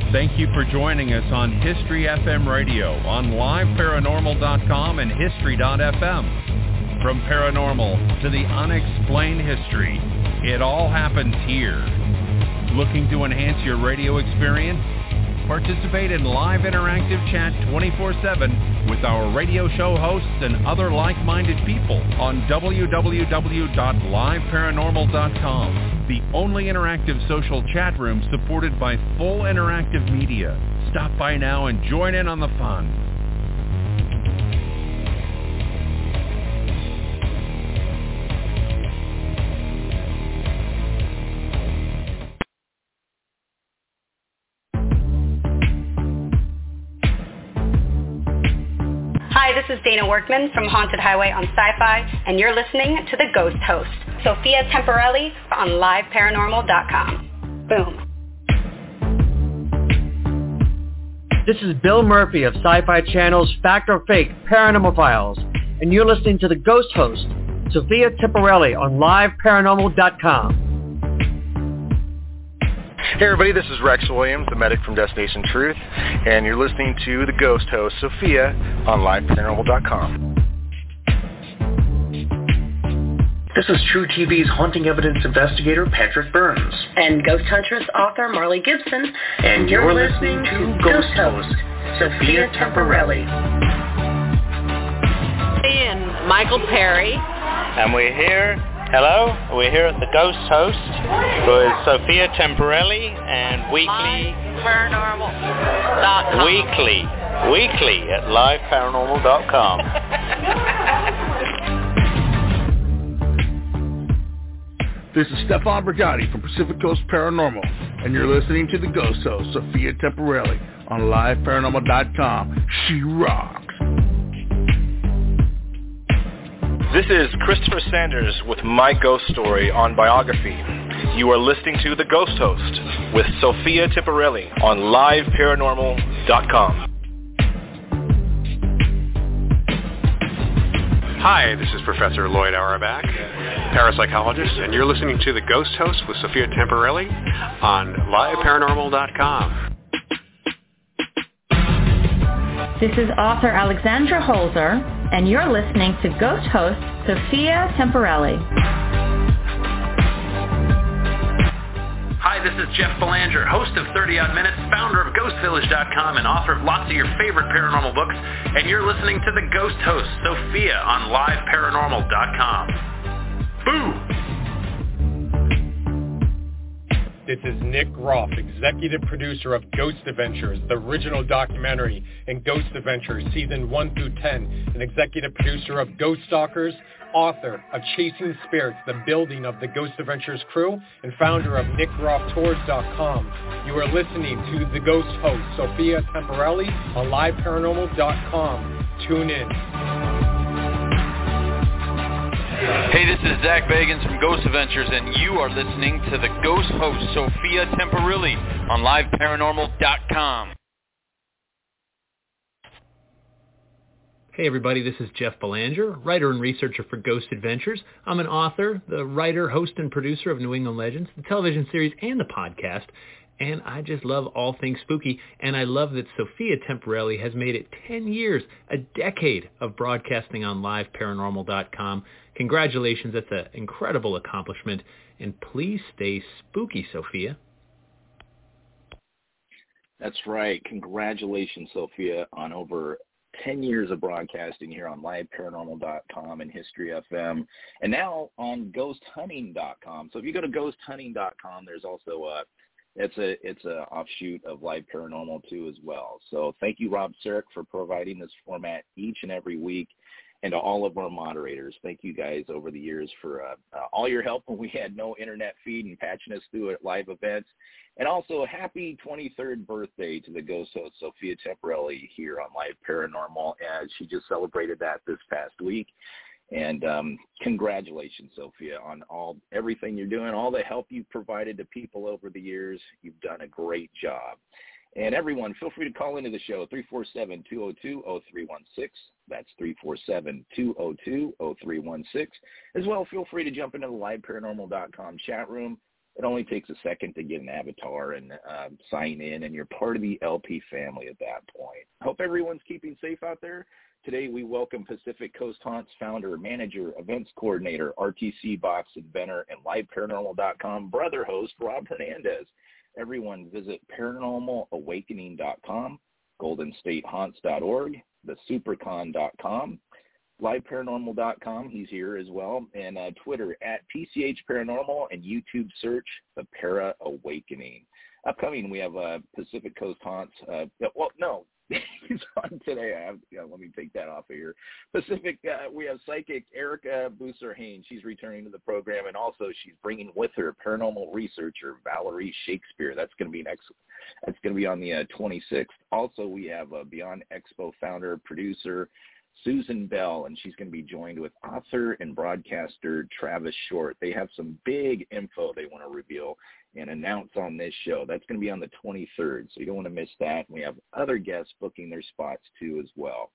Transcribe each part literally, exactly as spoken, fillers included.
Thank you for joining us on History F M Radio on live paranormal dot com and history dot f m. From paranormal to the unexplained history, it all happens here. Looking to enhance your radio experience? Participate in live interactive chat twenty-four seven with our radio show hosts and other like-minded people on w w w dot live paranormal dot com, the only interactive social chat room supported by full interactive media. Stop by now and join in on the fun. Hi, this is Dana Workman from Haunted Highway on Sci-Fi, and you're listening to The Ghost Host, Sophia Temporelli on live paranormal dot com. Boom. This is Bill Murphy of Sci-Fi Channel's Fact or Fake Paranormal Files, and you're listening to The Ghost Host, Sophia Temporelli on live paranormal dot com. Hey everybody, this is Rex Williams, the medic from Destination Truth, and you're listening to The Ghost Host, Sophia, on live paranormal dot com. This is True T V's haunting evidence investigator, Patrick Burns. And Ghost Huntress author, Marley Gibson. And you're, you're listening, listening to Ghost Host, Sophia Temporelli. And Michael Perry. And we're here. Hello, we're here at the Ghost Host with Sophia Temporelli and weekly paranormal dot com. Weekly, weekly at live paranormal dot com. This is Stefan Brigatti from Pacific Coast Paranormal, and you're listening to the Ghost Host, Sophia Temporelli, on live paranormal dot com. She rocks. This is Christopher Sanders with My Ghost Story on Biography. You are listening to The Ghost Host with Sophia Temporelli on live paranormal dot com. Hi, this is Professor Lloyd Auerbach, parapsychologist, and you're listening to The Ghost Host with Sophia Temporelli on live paranormal dot com. This is author Alexandra Holzer, and you're listening to Ghost Host Sophia Temporelli. Hi, this is Jeff Belanger, host of thirty odd minutes, founder of ghost village dot com, and author of lots of your favorite paranormal books, and you're listening to the Ghost Host Sophia on live paranormal dot com. Boo! This is Nick Groff, executive producer of Ghost Adventures, the original documentary, and Ghost Adventures Season one through ten, and executive producer of Ghost Stalkers, author of Chasing Spirits, the building of the Ghost Adventures crew, and founder of nick groff tours dot com. You are listening to The Ghost Host, Sophia Temporelli, on live paranormal dot com. Tune in. Hey, this is Zach Bagans from Ghost Adventures, and you are listening to the Ghost Host, Sophia Temporelli, on live paranormal dot com. Hey everybody, this is Jeff Belanger, writer and researcher for Ghost Adventures. I'm an author, the writer, host, and producer of New England Legends, the television series, and the podcast. And I just love all things spooky, and I love that Sophia Temporelli has made it ten years, a decade of broadcasting on live paranormal dot com. Congratulations, that's an incredible accomplishment, and please stay spooky, Sophia. That's right. Congratulations, Sophia, on over ten years of broadcasting here on live paranormal dot com and History F M, and now on ghost hunting dot com. So if you go to ghost hunting dot com, there's also a It's a it's a offshoot of Live Paranormal too as well. So thank you, Rob Sarek, for providing this format each and every week, and to all of our moderators. Thank you guys over the years for uh, uh, all your help when we had no internet feed and patching us through at live events. And also, happy twenty-third birthday to the ghost host Sophia Temporelli here on Live Paranormal, as she just celebrated that this past week. And um, congratulations, Sophia, on all everything you're doing, all the help you've provided to people over the years. You've done a great job. And everyone, feel free to call into the show, three four seven, two oh two, oh three one six. That's three four seven, two oh two, oh three one six. As well, feel free to jump into the live paranormal dot com chat room. It only takes a second to get an avatar and uh, sign in, and you're part of the L P family at that point. Hope everyone's keeping safe out there. Today we welcome Pacific Coast Haunts founder, manager, events coordinator, R T C box inventor, and live paranormal dot com brother host, Rob Hernandez. Everyone visit paranormal awakening dot com, golden state haunts dot org, the supercon dot com, live paranormal dot com, he's here as well, and uh, Twitter at P C H Paranormal, and YouTube search The Para Awakening. Upcoming, we have uh, Pacific Coast Haunts. Uh, well, no, he's on today. I have, you know, let me take that off of here. Pacific, uh, we have psychic Erica Booser-Haynes. She's returning to the program, and also she's bringing with her paranormal researcher Valerie Shakespeare. That's going to be next. That's going to be on the uh, twenty-sixth. Also, we have uh, Beyond Expo founder, producer Susan Bell, and she's going to be joined with author and broadcaster Travis Short. They have some big info they want to reveal and announce on this show. That's going to be on the twenty-third, so you don't want to miss that. We have other guests booking their spots too as well.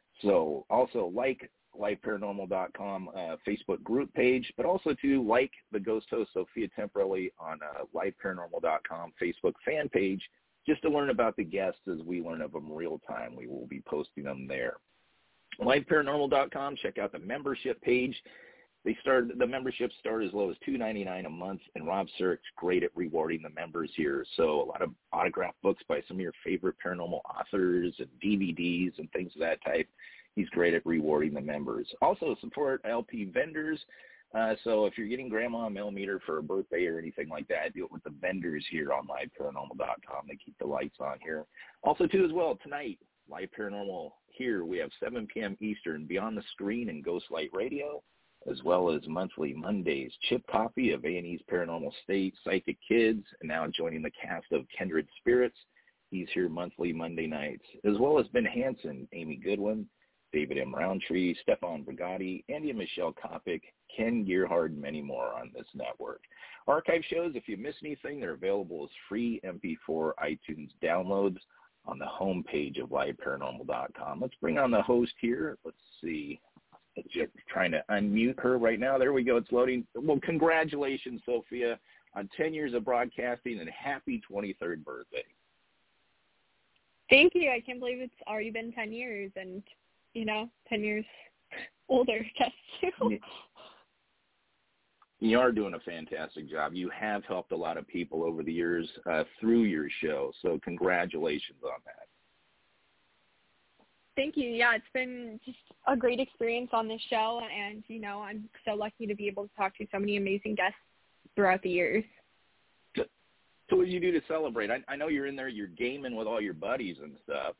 So also like live paranormal dot com uh, Facebook group page, but also to like the ghost host Sophia Temporelli on uh, live paranormal dot com Facebook fan page, just to learn about the guests as we learn of them real time. We will be posting them there. live paranormal dot com, check out the membership page. They start the memberships start as low as two dollars and ninety-nine cents a month, and Rob Surik's great at rewarding the members here. So a lot of autographed books by some of your favorite paranormal authors and D V Ds and things of that type. He's great at rewarding the members. Also support L P vendors. Uh, so if you're getting grandma a millimeter for a birthday or anything like that, do it with the vendors here on live paranormal dot com. They keep the lights on here. Also, too, as well, tonight, Live Paranormal here, we have seven p.m. Eastern, Beyond the Screen and Ghostlight Radio, as well as monthly Mondays, Chip Coffee of A and E's Paranormal State, Psychic Kids, and now joining the cast of Kindred Spirits. He's here monthly Monday nights, as well as Ben Hansen, Amy Goodwin, David M. Roundtree, Stefan Brigatti, Andy and Michelle Kopic, Ken Gearhard, and many more on this network. Archive shows, if you miss anything, they're available as free M P four iTunes downloads on the homepage of live paranormal dot com. Let's bring on the host here. Let's see. Just trying to unmute her right now. There we go. It's loading. Well, congratulations, Sophia, on ten years of broadcasting, and happy twenty-third birthday. Thank you. I can't believe it's already been ten years, and, you know, ten years older, just too. You are doing a fantastic job. You have helped a lot of people over the years uh, through your show, so congratulations on that. Thank you. Yeah, it's been just a great experience on this show, and, you know, I'm so lucky to be able to talk to so many amazing guests throughout the years. So, so what do you do to celebrate? I, I know you're in there, you're gaming with all your buddies and stuff.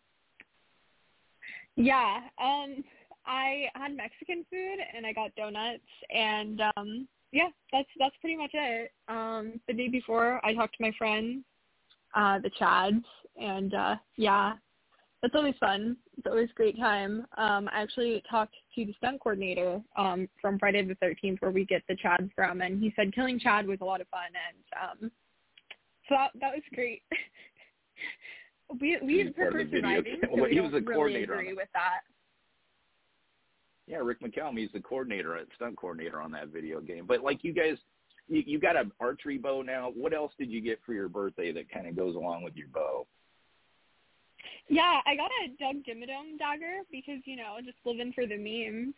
Yeah, um, I had Mexican food, and I got donuts, and, um, yeah, that's that's pretty much it. Um, the day before, I talked to my friends, uh, the Chads, and, uh, yeah, that's always fun. It's always a great time. Um, I actually talked to the stunt coordinator um, from Friday the thirteenth, where we get the Chads from, and he said killing Chad was a lot of fun, and um, so that, that was great. we we prefer surviving, so well, we he was don't the really coordinator agree with that. Yeah, Rick McCallum, he's the coordinator, stunt coordinator on that video game. But like you guys, you, you got an archery bow now. What else did you get for your birthday that kind of goes along with your bow? Yeah, I got a Doug Dimmadome dagger because, you know, just living for the memes.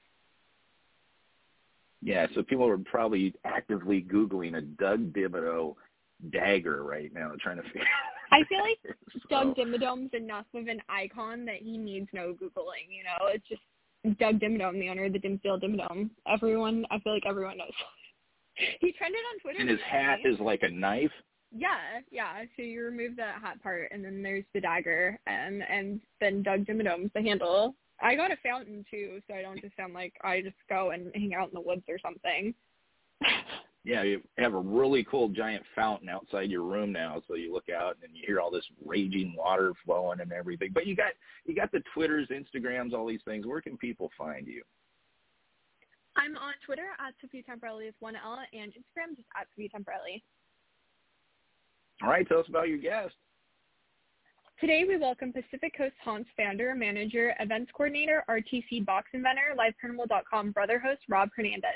Yeah, so people are probably actively Googling a Doug Dimmadome dagger right now, trying to figure out. I feel like so. Doug Dimmadome's enough of an icon that he needs no Googling, you know. It's just Doug Dimmadome, the owner of the Dimsdale Dimmadome. Everyone, I feel like everyone knows. He trended on Twitter. And his hat is like a knife? Yeah, yeah. So you remove the hat part, and then there's the dagger, and and then Doug Dimmadome's the handle. I got a fountain, too, so I don't just sound like I just go and hang out in the woods or something. Yeah, you have a really cool giant fountain outside your room now, so you look out and you hear all this raging water flowing and everything. But you got you got the Twitters, Instagrams, all these things. Where can people find you? I'm on Twitter at Sophia Temporelli with one L, and Instagram just at Sophia Temporelli. All right, tell us about your guest. Today we welcome Pacific Coast Haunts founder, manager, events coordinator, R T C box inventor, live paranormal dot com brother host Rob Hernandez.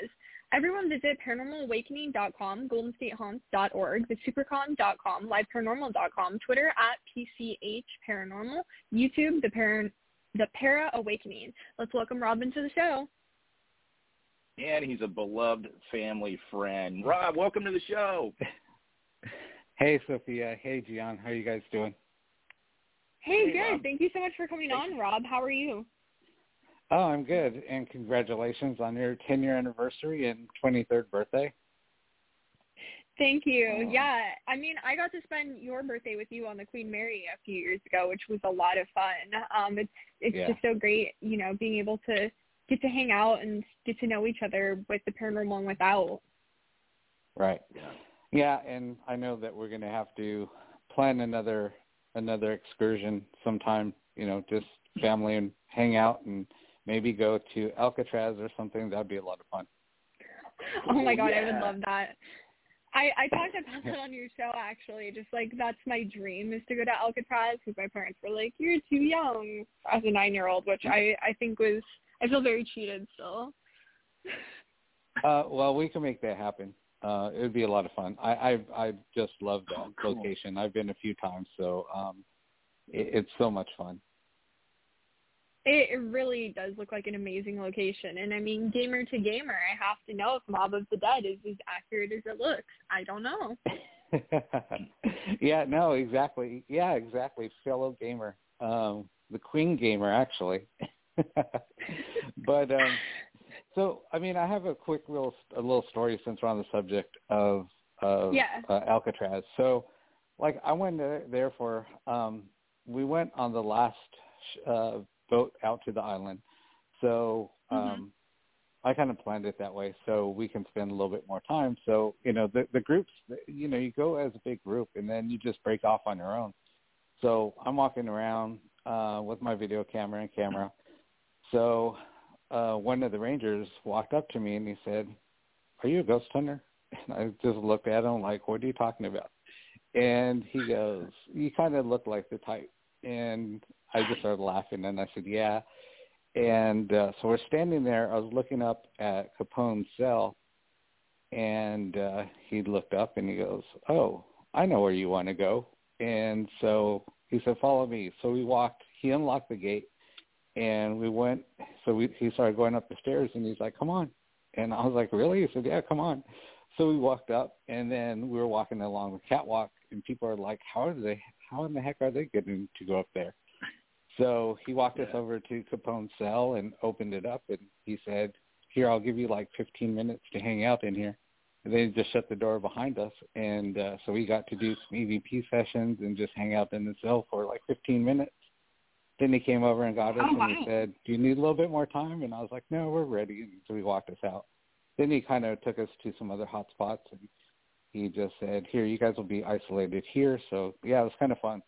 Everyone visit paranormal awakening dot com, golden state haunts dot org, the supercon dot com, live paranormal dot com, Twitter at P C H Paranormal, YouTube, the Para, the Para Awakening. Let's welcome Rob into the show. And he's a beloved family friend. Rob, welcome to the show. Hey, Sophia. Hey, Gian. How are you guys doing? Hey, hey good. Rob. Thank you so much for coming Thanks. on, Rob. How are you? Oh, I'm good. And congratulations on your ten-year anniversary and twenty-third birthday. Thank you. Oh. Yeah, I mean, I got to spend your birthday with you on the Queen Mary a few years ago, which was a lot of fun. Um, it's it's Yeah. just so great, you know, being able to get to hang out and get to know each other with the paranormal and without. Right. Yeah, and I know that we're going to have to plan another another excursion sometime, you know, just family and hang out and maybe go to Alcatraz or something. That'd be a lot of fun. Oh, my God, yeah. I would love that. I, I talked about that on your show, actually. Just, like, that's my dream is to go to Alcatraz because my parents were like, you're too young as a nine-year-old, which I, I think was – I feel very cheated still. Uh, well, we can make that happen. Uh, it would be a lot of fun. I I, I just love that Oh, cool. location. I've been a few times, so um, it, it's so much fun. It, it really does look like an amazing location. And, I mean, gamer to gamer, I have to know if Mob of the Dead is as accurate as it looks. I don't know. Yeah, no, exactly. Yeah, exactly. Fellow gamer. Um, the Queen gamer, actually. But, um, so, I mean, I have a quick little, a little story since we're on the subject of, of Yeah. uh, Alcatraz. So, like, I went there for, um, we went on the last uh boat out to the island. So um, Mm-hmm. I kind of planned it that way so we can spend a little bit more time. So, you know, the, the groups, you know, you go as a big group and then you just break off on your own. So I'm walking around uh, with my video camera and camera. So uh, one of the rangers walked up to me and he said, "Are you a ghost hunter?" And I just looked at him like, "What are you talking about?" And he goes, "You kind of look like the type." And I just started laughing, and I said, "Yeah." And uh, so we're standing there. I was looking up at Capone's cell, and uh, he looked up, and he goes, "Oh, I know where you want to go." And so he said, "Follow me." So we walked. He unlocked the gate, and we went. So we, he started going up the stairs, and he's like, "Come on." And I was like, "Really?" He said, "Yeah, come on." So we walked up, and then we were walking along the catwalk, and people are like, "How are they? How in the heck are they getting to go up there?" So he walked yeah. us over to Capone's cell and opened it up, and he said, "Here, I'll give you like fifteen minutes to hang out in here." And they just shut the door behind us, and uh, so we got to do some E V P sessions and just hang out in the cell for like fifteen minutes. Then he came over and got us, oh, and wow. he said, "Do you need a little bit more time?" And I was like, "No, we're ready." And so he walked us out. Then he kind of took us to some other hot spots, and he just said, "Here, you guys will be isolated here." So, yeah, it was kind of fun.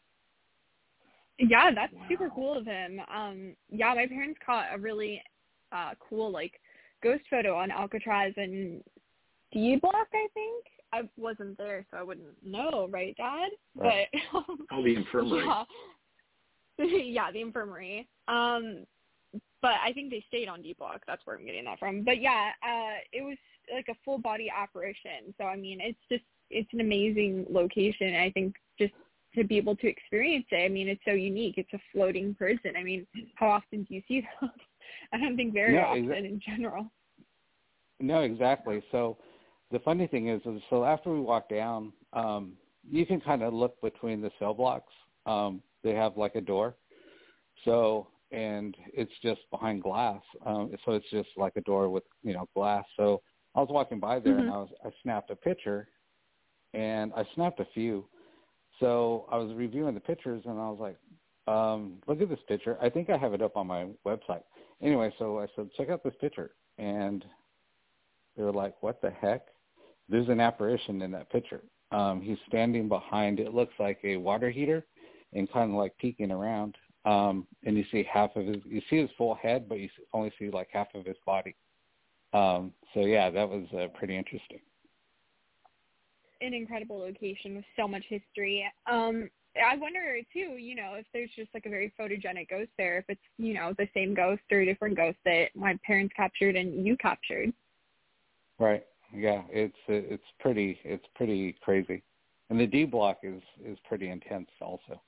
Yeah, that's Wow. super cool of him. Um, yeah, my parents caught a really uh, cool, like, ghost photo on Alcatraz and D-Block, I think. I wasn't there, so I wouldn't know, right, Dad? Right. But um, Oh, the infirmary. Yeah. yeah, the infirmary. Um, but I think they stayed on D-Block. That's where I'm getting that from. But, yeah, uh, it was like a full-body apparition. So, I mean, it's just, it's an amazing location. I think just to be able to experience it, I mean, it's so unique. It's a floating prison. I mean, how often do you see those? I don't think very no, often exa- in general. No, exactly. So the funny thing is, is so after we walk down, um, you can kind of look between the cell blocks. Um, they have like a door. So, and it's just behind glass. Um, so it's just like a door with, you know, glass. So I was walking by there mm-hmm. and I was, I snapped a picture, and I snapped a few. So I was reviewing the pictures and I was like, um, look at this picture. I think I have it up on my website. Anyway, so I said, check out this picture. And they were like, what the heck? There's an apparition in that picture. Um, he's standing behind, it looks like a water heater, and kind of like peeking around. Um, and you see half of his, you see his full head, but you only see like half of his body. Um, so yeah, that was uh, pretty interesting. An incredible location with so much history. Um, I wonder too, you know, if there's just like a very photogenic ghost there, if it's, you know, the same ghost or a different ghost that my parents captured and you captured. Right. Yeah, it's it's pretty it's pretty crazy, and the D block is is pretty intense also.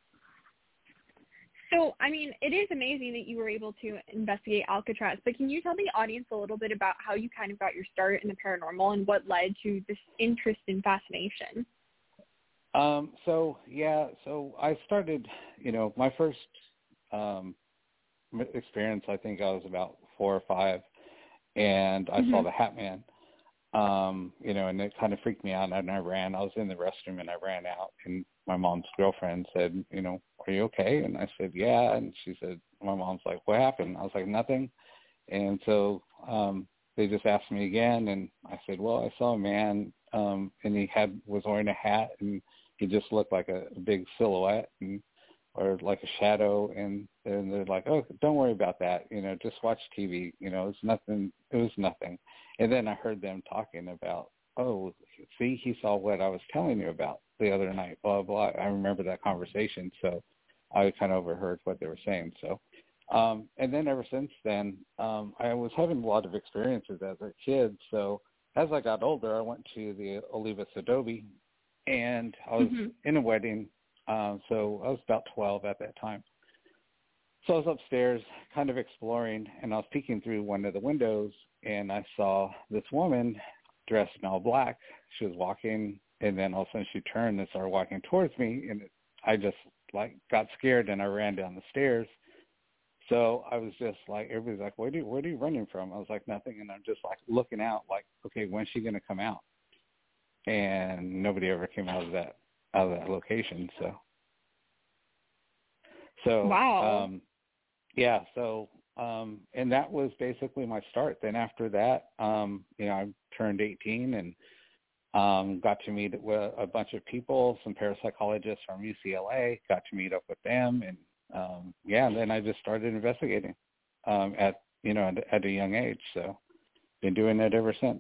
So, I mean, it is amazing that you were able to investigate Alcatraz, but can you tell the audience a little bit about how you kind of got your start in the paranormal and what led to this interest and fascination? Um, so, yeah, so I started, you know, my first um, experience, I think I was about four or five, and I mm-hmm. saw the Hat Man, um, you know, and it kind of freaked me out, and I ran. I was in the restroom, and I ran out, and my mom's girlfriend said, you know, are you okay? And I said, yeah. And she said, my mom's like, what happened? I was like, nothing. And so um, they just asked me again. And I said, well, I saw a man um, and he had was wearing a hat and he just looked like a, a big silhouette and or like a shadow. And, and they're like, oh, don't worry about that. You know, just watch T V. You know, it's nothing. It was nothing. And then I heard them talking about, oh, see, he saw what I was telling you about the other night, blah, blah. I remember that conversation, so I kind of overheard what they were saying. So, um, and then ever since then, um, I was having a lot of experiences as a kid. So as I got older, I went to the Olivas Adobe, and I was mm-hmm. in a wedding. Um, so I was about twelve at that time. So I was upstairs kind of exploring, and I was peeking through one of the windows, and I saw this woman dressed in all black. She was walking, and then all of a sudden she turned and started walking towards me, and I just like got scared and I ran down the stairs. So I was just like, everybody's like, where do you, where are you running from? I was like, nothing. And I'm just like looking out like, okay, when's she going to come out? And nobody ever came out of that, out of that location. So, so, wow. um, yeah. So, um, and that was basically my start. Then after that, um, you know, I turned eighteen and, Um, got to meet with a bunch of people, some parapsychologists from U C L A, got to meet up with them. And, um, yeah, and then I just started investigating um, at, you know, at, at a young age. So been doing it ever since.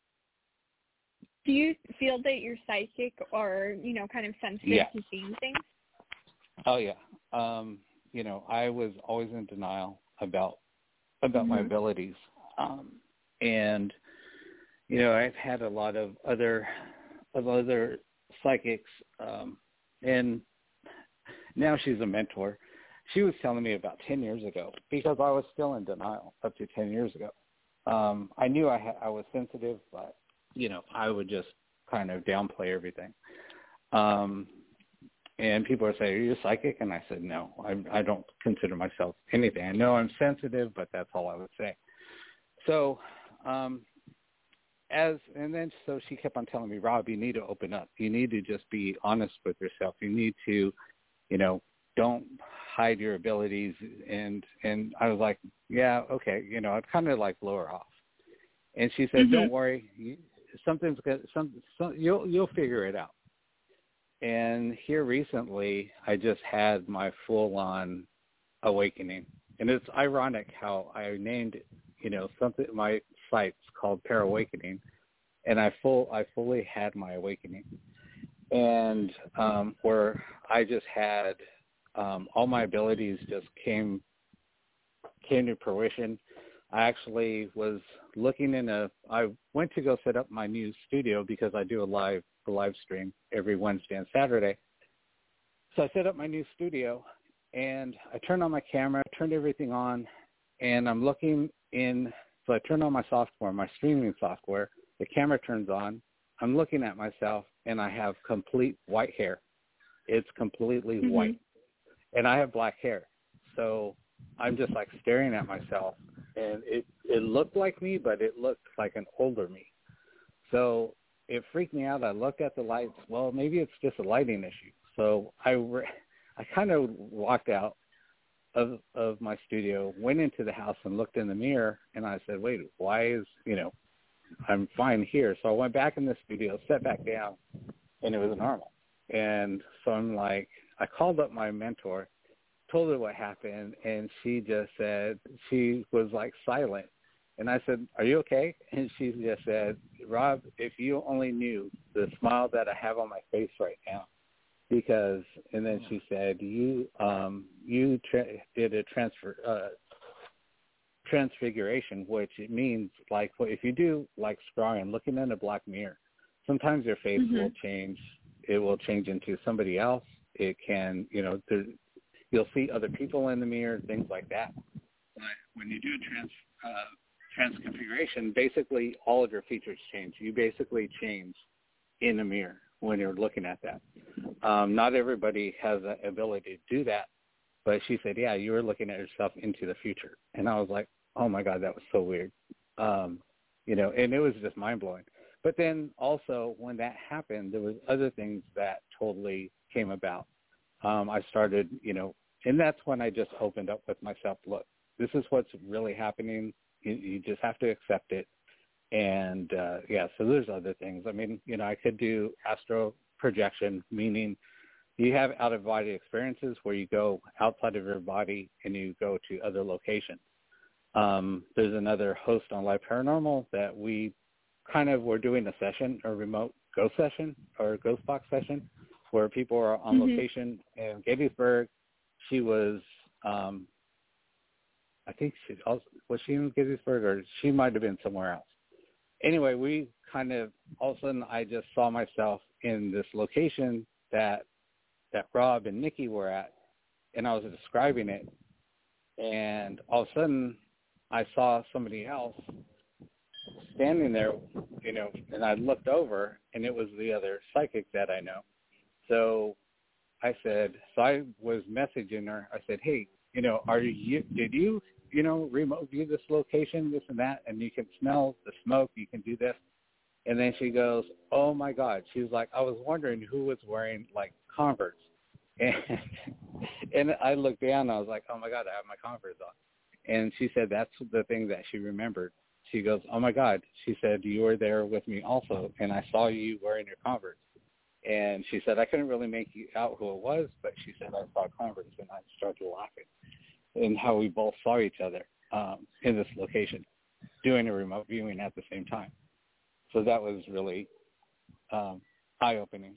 Do you feel that you're psychic or, you know, kind of sensitive yeah. to seeing things? Oh, yeah. Um, you know, I was always in denial about, about mm-hmm. my abilities. Um, and, you know, I've had a lot of other of other psychics, um, and now she's a mentor. She was telling me about ten years ago, because I was still in denial up to ten years ago. Um, I knew I, ha- I was sensitive, but, you know, I would just kind of downplay everything. Um, and people would say, are you a psychic? And I said, no, I, I don't consider myself anything. I know I'm sensitive, but that's all I would say. So, um As and then so she kept on telling me, Rob, you need to open up. You need to just be honest with yourself. You need to, you know, don't hide your abilities. And and I was like, yeah, okay, you know, I'd kind of like blow her off. And she said, mm-hmm. don't worry, you, something's good. Some, some you'll you'll figure it out. And here recently, I just had my full on awakening, and it's ironic how I named it. You know, something my site's called Parawakening, and I full I fully had my awakening, and um, where I just had um, all my abilities just came came to fruition. I actually was looking in a. I went to go set up my new studio because I do a live a live stream every Wednesday and Saturday. So I set up my new studio, and I turned on my camera, turned everything on, and I'm looking in. So I turn on my software, my streaming software. The camera turns on. I'm looking at myself, and I have complete white hair. It's completely mm-hmm. white, and I have black hair. So I'm just like staring at myself, and it it looked like me, but it looked like an older me. So it freaked me out. I looked at the lights. Well, maybe it's just a lighting issue. So I re- I kind of walked out of of my studio, went into the house and looked in the mirror, and I said, wait, why is, you know, I'm fine here. So I went back in the studio, sat back down, and it was normal. And so I'm like, I called up my mentor, told her what happened, and she just said, she was like silent. And I said, are you okay? And she just said, Rob, if you only knew the smile that I have on my face right now. Because, and then she said, you um, you tra- did a transfer uh, transfiguration, which it means like if you do like scrying, looking in a black mirror, sometimes your face mm-hmm. will change. It will change into somebody else. It can, you know, there, you'll see other people in the mirror, things like that. But when you do a trans uh, transconfiguration, basically all of your features change. You basically change in a mirror when you're looking at that. Um, not everybody has the ability to do that, but she said, yeah, you were looking at yourself into the future. And I was like, oh, my God, that was so weird. Um, you know, and it was just mind-blowing. But then also when that happened, there was other things that totally came about. Um, I started, you know, and that's when I just opened up with myself. Look, this is what's really happening. You, you just have to accept it. And, uh, yeah, so there's other things. I mean, you know, I could do astral projection, meaning you have out-of-body experiences where you go outside of your body and you go to other locations. Um, there's another host on Live Paranormal that we kind of were doing a session, a remote ghost session or ghost box session where people are on mm-hmm. location in Gettysburg. She was, um, I think she also, was she in Gettysburg or she might have been somewhere else. Anyway, we kind of, all of a sudden I just saw myself in this location that that Rob and Nikki were at, and I was describing it, and all of a sudden I saw somebody else standing there, you know, and I looked over, and it was the other psychic that I know. So I said, so I was messaging her. I said, hey, you know, are you, did you, you know, remote view this location, this and that, and you can smell the smoke, you can do this. And then she goes, oh, my God. She was like, I was wondering who was wearing, like, Converse. And, and I looked down, and I was like, oh, my God, I have my Converse on. And she said that's the thing that she remembered. She goes, oh, my God. She said, you were there with me also, and I saw you wearing your Converse. And she said, I couldn't really make out who it was, but she said, I saw Converse, and I started laughing. And how we both saw each other um, in this location, doing a remote viewing at the same time. So that was really um, eye-opening.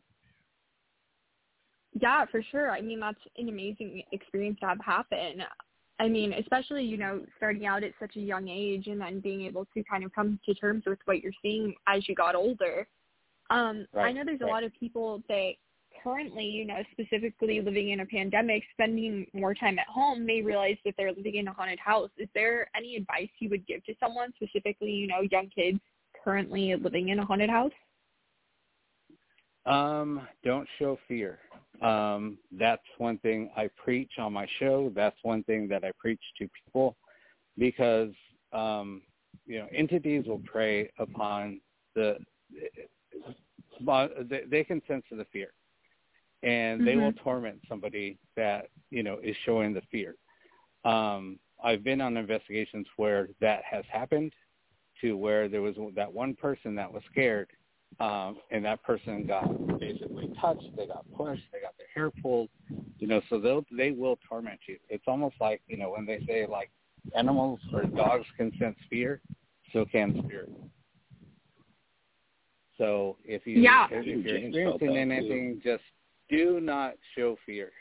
Yeah, for sure. I mean, that's an amazing experience to have happen. I mean, especially, you know, starting out at such a young age and then being able to kind of come to terms with what you're seeing as you got older. Um, right, I know there's right. a lot of people that currently, you know, specifically living in a pandemic, spending more time at home, may realize that they're living in a haunted house. Is there any advice you would give to someone, specifically, you know, young kids currently living in a haunted house? Um, don't show fear. Um, that's one thing I preach on my show. That's one thing that I preach to people because, um, you know, entities will prey upon the, they can sense the fear. And they mm-hmm. will torment somebody that, you know, is showing the fear. Um, I've been on investigations where that has happened, to where there was that one person that was scared, um, and that person got basically touched, they got pushed, they got their hair pulled, you know, so they'll, they will torment you. It's almost like, you know, when they say, like, animals or dogs can sense fear, so can spirits. So if, you, yeah. if, if you're experiencing anything, just do not show fear.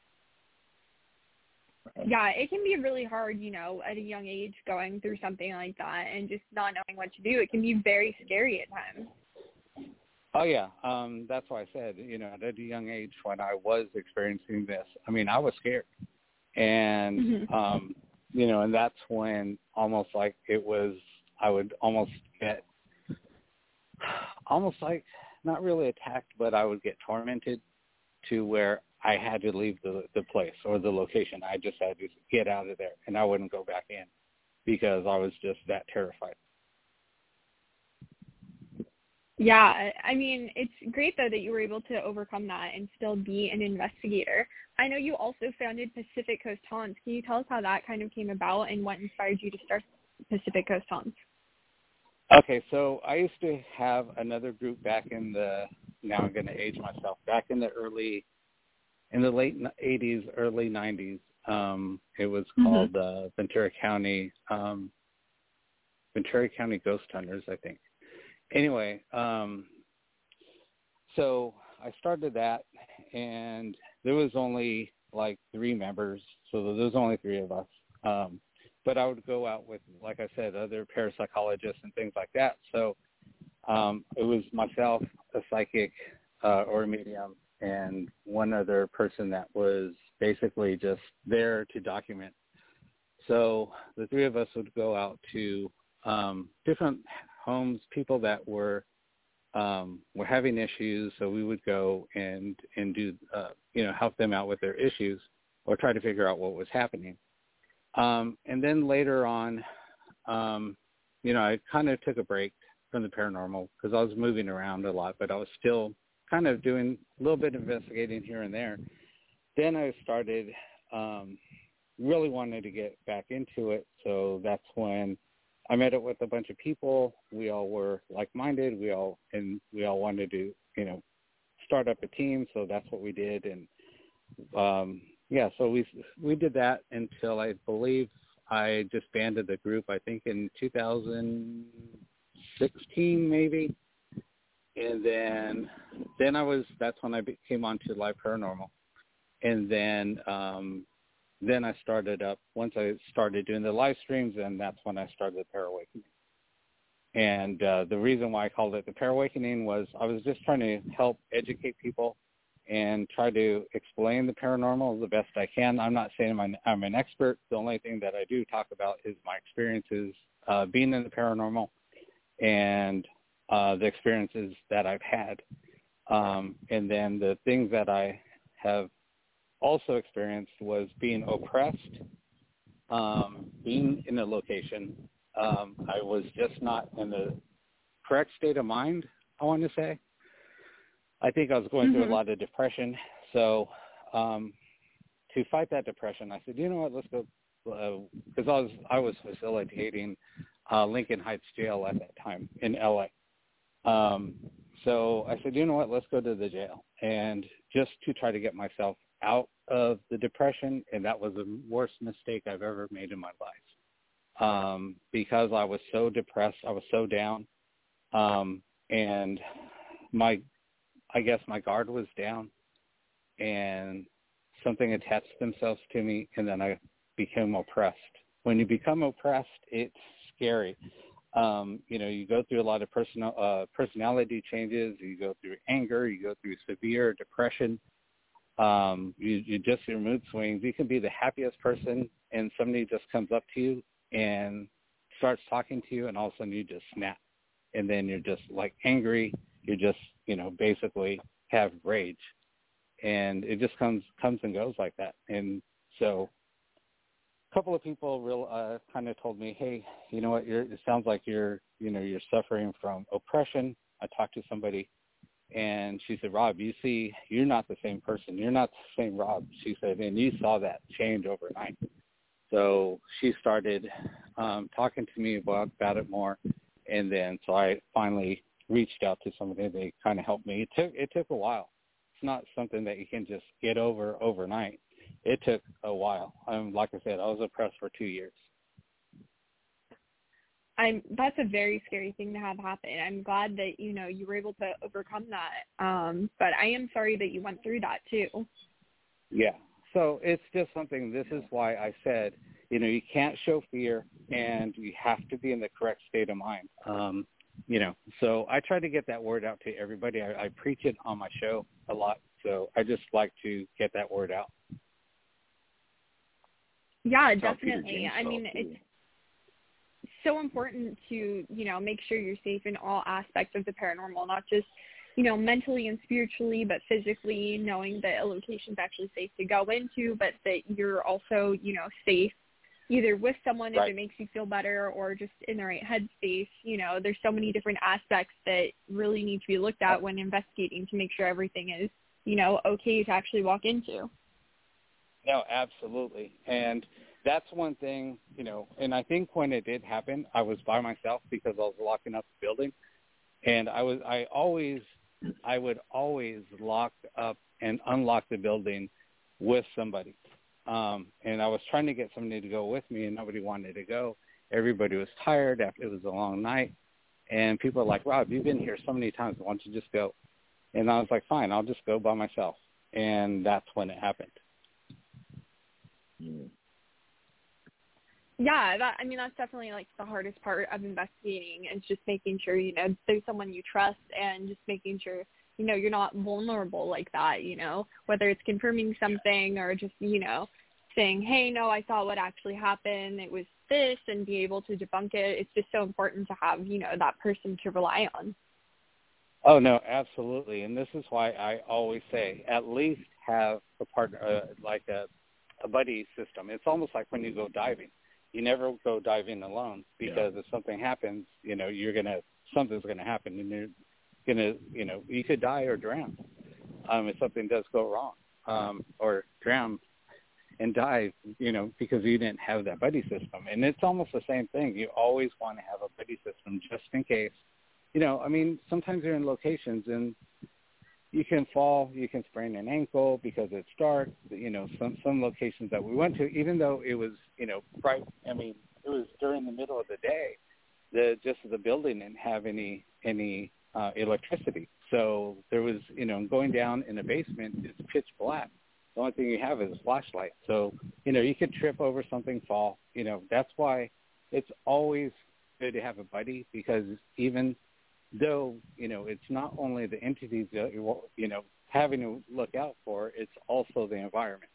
Yeah, it can be really hard, you know, at a young age going through something like that and just not knowing what to do. It can be very scary at times. Oh, yeah. Um, that's why I said, you know, at a young age when I was experiencing this, I mean, I was scared. And, mm-hmm. um, you know, and that's when almost like it was, I would almost get, almost like not really attacked, but I would get tormented to where I had to leave the the place or the location. I just had to get out of there, and I wouldn't go back in because I was just that terrified. Yeah, I mean, it's great, though, that you were able to overcome that and still be an investigator. I know you also founded Pacific Coast Haunts. Can you tell us how that kind of came about and what inspired you to start Pacific Coast Haunts? Okay, so I used to have another group back in the, now I'm going to age myself, back in the early, in the late eighties, early nineties. Um, it was called mm-hmm. uh, Ventura County, um, Ventura County Ghost Hunters, I think. Anyway, um, so I started that, and there was only like three members, so there was only three of us. Um, but I would go out with, like I said, other parapsychologists and things like that. So um, it was myself, a psychic uh, or a medium, and one other person that was basically just there to document. So the three of us would go out to um, different homes, people that were um, were having issues. So we would go and and do uh, you know help them out with their issues or try to figure out what was happening. Um, and then later on, um, you know, I kind of took a break from the paranormal because I was moving around a lot, but I was still kind of doing a little bit of investigating here and there. Then I started um, really wanting to get back into it. So that's when I met up with a bunch of people. We all were like-minded. We all and we all wanted to, you know, start up a team. So that's what we did. And um, yeah, so we we did that until I believe I disbanded the group. I think in two thousand sixteen, maybe. And then then I was that's when I came on to Live Paranormal. And then um, then I started up, once I started doing the live streams, and that's when I started the Parawakening. And uh, the reason why I called it the Parawakening was I was just trying to help educate people and try to explain the paranormal the best I can. I'm not saying I'm, I'm an expert. The only thing that I do talk about is my experiences uh, being in the paranormal and uh, the experiences that I've had. Um, and then the things that I have also experienced was being oppressed, um, being in a location. Um, I was just not in the correct state of mind, I want to say. I think I was going mm-hmm. through a lot of depression. So um, to fight that depression, I said, you know what, let's go, because uh, I was I was facilitating uh, Lincoln Heights Jail at that time in L A. Um, so I said, you know what, let's go to the jail, and just to try to get myself out of the depression, and that was the worst mistake I've ever made in my life um, because I was so depressed, I was so down, um, and my, I guess my guard was down, and something attached themselves to me, and then I became oppressed. When you become oppressed, it's scary. Um, you know, you go through a lot of personal uh, personality changes. You go through anger. You go through severe depression. Um, you, you just, your mood swings. You can be the happiest person, and somebody just comes up to you and starts talking to you, and all of a sudden you just snap. And then you're just like angry. You're just, you know, basically have rage. And it just comes comes and goes like that. And so a couple of people real uh, kind of told me, hey, you know what, you're, it sounds like you're, you know, you're suffering from oppression. I talked to somebody, and she said, Rob, you see, you're not the same person. You're not the same Rob. She said, and you saw that change overnight. So she started um, talking to me about, about it more. And then so I finally reached out to somebody. They kind of helped me. It took, it took a while. It's not something that you can just get over overnight. It took a while. Um, like I said, I was oppressed for two years. I'm, that's a very scary thing to have happen. I'm glad that, you know, you were able to overcome that. Um, but I am sorry that you went through that too. Yeah. So it's just something, this is why I said, you know, you can't show fear, and you have to be in the correct state of mind. Um, you know, so I try to get that word out to everybody. I, I preach it on my show a lot. So I just like to get that word out. Yeah, definitely. I mean, it's so important to, you know, make sure you're safe in all aspects of the paranormal, not just, you know, mentally and spiritually, but physically, knowing that a location's actually safe to go into, but that you're also, you know, safe either with someone right. if it makes you feel better, or just in the right headspace. You know, there's so many different aspects that really need to be looked at when investigating to make sure everything is, you know, okay to actually walk into. No, absolutely. And that's one thing, you know, and I think when it did happen, I was by myself because I was locking up the building. And I was, I always, I would always lock up and unlock the building with somebody. Um, and I was trying to get somebody to go with me, and nobody wanted to go. Everybody was tired after it was a long night. And people were like, Rob, you've been here so many times. Why don't you just go? And I was like, fine, I'll just go by myself. And that's when it happened. Yeah, that I mean that's definitely like the hardest part of investigating is just making sure, you know, there's someone you trust and just making sure, you know, you're not vulnerable like that, you know, whether it's confirming something or just, you know, saying, hey, no, I saw what actually happened. It was this, and be able to debunk it. It's just so important to have, you know, that person to rely on. Oh, no, absolutely. And this is why I always say at least have a partner, uh, like a, a buddy system. It's almost like when you go diving. You never go diving alone because yeah. if something happens, you know, you're going to, something's going to happen and you're going to, you know, you could die or drown um, if something does go wrong um, or drown and die, you know, because you didn't have that buddy system. And it's almost the same thing. You always want to have a buddy system just in case. You know, I mean, sometimes you're in locations and you can fall, you can sprain an ankle because it's dark. You know, some some locations that we went to, even though it was, you know, bright, I mean, it was during the middle of the day, the just the building didn't have any any uh, electricity. So there was, you know, going down in the basement, it's pitch black. The only thing you have is a flashlight. So, you know, you could trip over something, fall. You know, that's why it's always good to have a buddy because even though, you know, it's not only the entities that you're, you know, having to look out for, it's also the environment.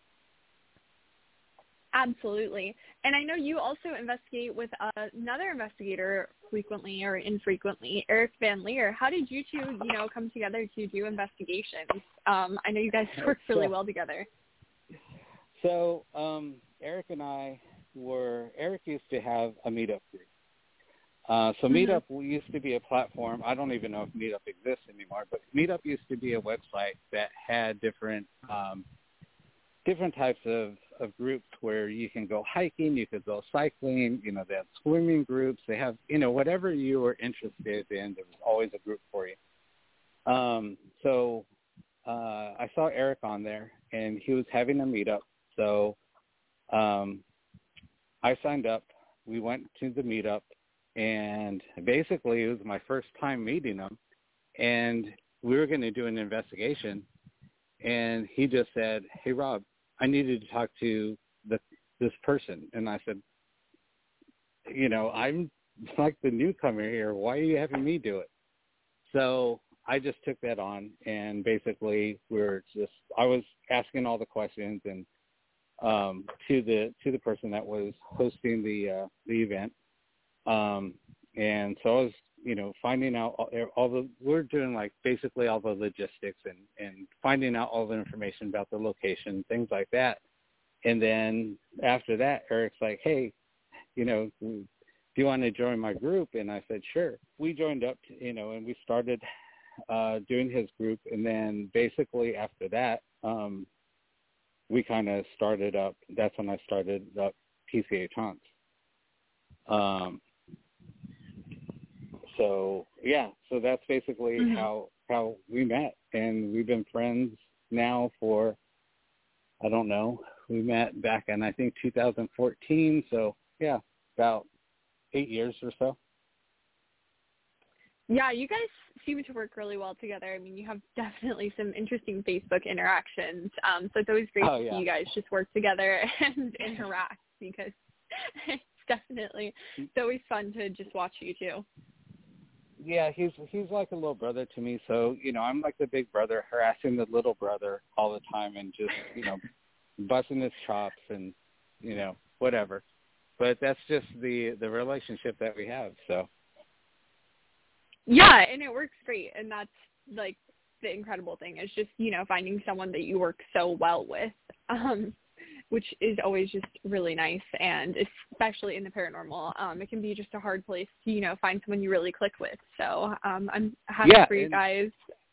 Absolutely. And I know you also investigate with uh, another investigator frequently or infrequently, Eric Van Leer. How did you two, you know, come together to do investigations? Um, I know you guys work really well together. So um, Eric and I were, Eric used to have a meetup group. Uh, so mm-hmm. Meetup used to be a platform. I don't even know if Meetup exists anymore, but Meetup used to be a website that had different um, different types of, of groups where you can go hiking, you could go cycling, you know, they have swimming groups. They have, you know, whatever you were interested in, there was always a group for you. Um, so uh, I saw Eric on there, and he was having a meetup. So um, I signed up. We went to the meetup. And basically, it was my first time meeting him, and we were going to do an investigation. And he just said, "Hey, Rob, I needed to talk to the, this person." And I said, "You know, I'm like the newcomer here. Why are you having me do it?" So I just took that on, and basically, we're just I was asking all the questions and um, to the to the person that was hosting the uh, the event. Um, and so I was, you know, finding out all, all the, we're doing like basically all the logistics and, and finding out all the information about the location, things like that. And then after that, Eric's like, "Hey, you know, do you want to join my group?" And I said, "Sure." We joined up, to, you know, and we started uh, doing his group. And then basically after that, um, we kind of started up, that's when I started up P C H Hunts. Um, So yeah, so that's basically mm-hmm. how how we met, and we've been friends now for I don't know. We met back in I think two thousand fourteen, so yeah, about eight years or so. Yeah, you guys seem to work really well together. I mean, you have definitely some interesting Facebook interactions. Um, so it's always great oh, to yeah. see you guys just work together and interact because it's definitely it's always fun to just watch you two. Yeah, he's he's like a little brother to me. So, you know, I'm like the big brother harassing the little brother all the time and just, you know, busting his chops and, you know, whatever. But that's just the, the relationship that we have, so. Yeah, and it works great. And that's, like, the incredible thing is just, you know, finding someone that you work so well with. Um which is always just really nice, and especially in the paranormal, um, it can be just a hard place to, you know, find someone you really click with. So um, I'm happy yeah, for you and, guys.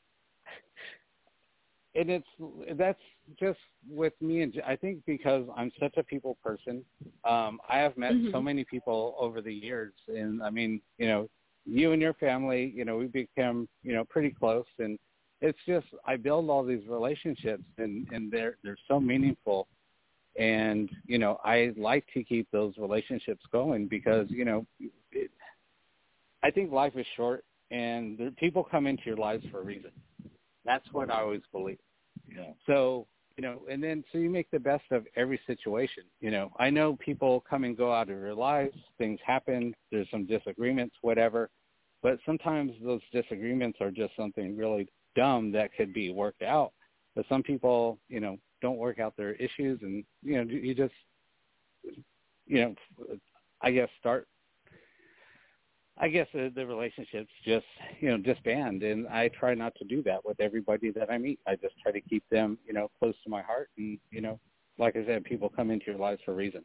And it's that's just with me, and I think because I'm such a people person, um, I have met mm-hmm. so many people over the years, and I mean, you know, you and your family, you know, we become, you know, pretty close, and it's just I build all these relationships, and, and they're they're so meaningful. And, you know, I like to keep those relationships going because, you know, it, I think life is short and there, people come into your lives for a reason. That's what I always believe. Yeah. So, you you know, and then so you make the best of every situation. You know, I know people come and go out of your lives. Things happen. There's some disagreements, whatever. But sometimes those disagreements are just something really dumb that could be worked out. But some people, you know, don't work out their issues, and you know, you just, you know, I guess start. I guess the, the relationships just, you know, disband, and I try not to do that with everybody that I meet. I just try to keep them, you know, close to my heart, and you know, like I said, people come into your lives for reasons.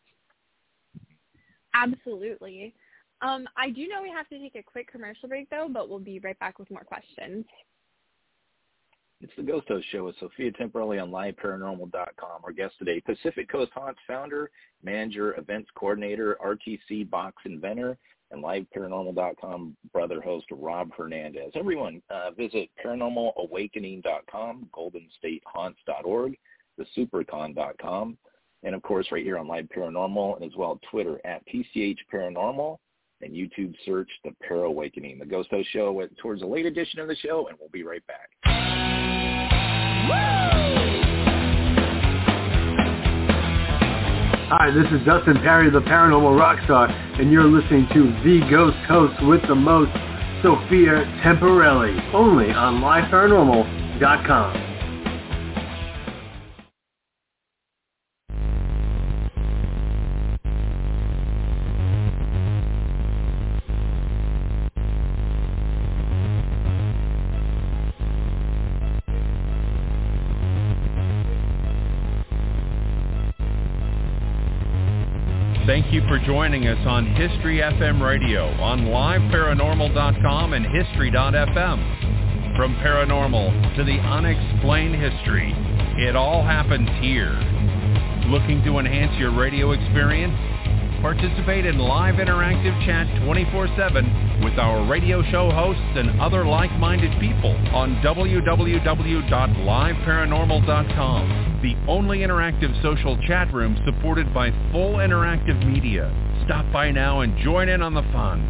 Absolutely. Um, I do know we have to take a quick commercial break, though, but we'll be right back with more questions. It's the Ghost Host Show with Sophia Temporelli on live paranormal dot com. Our guest today, Pacific Coast Haunts founder, manager, events coordinator, R T C box inventor, and live paranormal dot com brother host Rob Hernandez. Everyone, uh, visit paranormal awakening dot com, golden state haunts dot org, the supercon dot com, and, of course, right here on Live Paranormal, and as well Twitter at P C H Paranormal, and YouTube search The Para Awakening. The Ghost Host Show went towards a late edition of the show, and we'll be right back. Hi, this is Dustin Perry, the Paranormal Rockstar, and you're listening to The Ghost Host with the most, Sophia Temporelli, only on live paranormal dot com. Thank you for joining us on History F M Radio on live paranormal dot com and history dot f m. From paranormal to the unexplained history, it all happens here. Looking to enhance your radio experience? Participate in live interactive chat twenty-four seven with our radio show hosts and other like-minded people on w w w dot live paranormal dot com, the only interactive social chat room supported by full interactive media. Stop by now and join in on the fun.